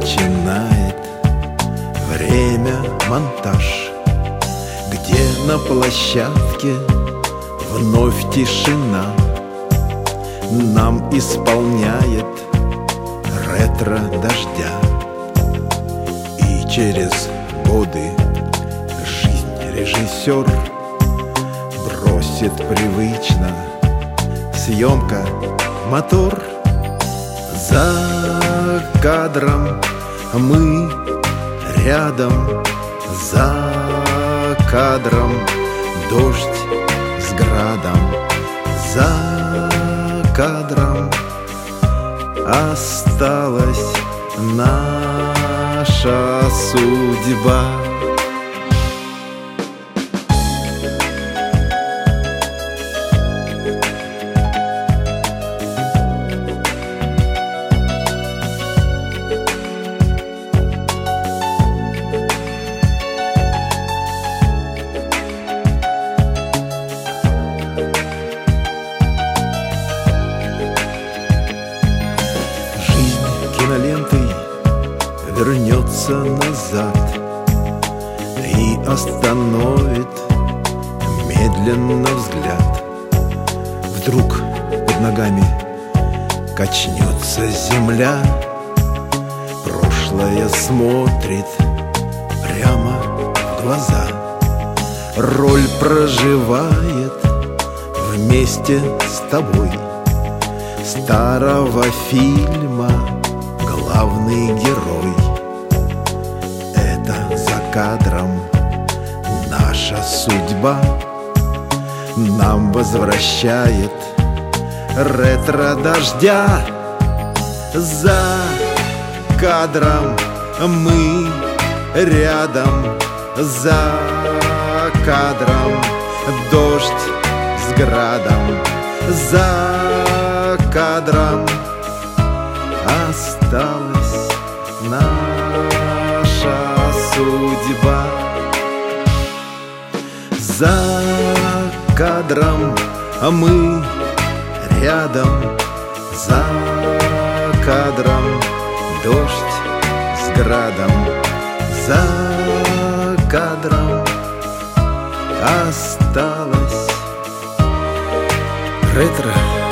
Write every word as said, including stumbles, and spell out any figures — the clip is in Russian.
начинает время монтаж, где на площадке вновь тишина нам исполняет ретро дождя. И через годы жизнь режиссер бросит привычно съемка, мотор. За кадром мы рядом, за кадром дождь с градом, за кадром осталась наша судьба. Кинолентой вернется назад и остановит медленно взгляд. Вдруг под ногами качнется земля, прошлое смотрит прямо в глаза. Роль проживает вместе с тобой старого фильма главный герой. Это за кадром наша судьба нам возвращает ретро дождя. За кадром мы рядом, за кадром дождь с градом, за кадром осталась наша судьба. За кадром мы рядом, за кадром дождь с градом, за кадром осталась ретро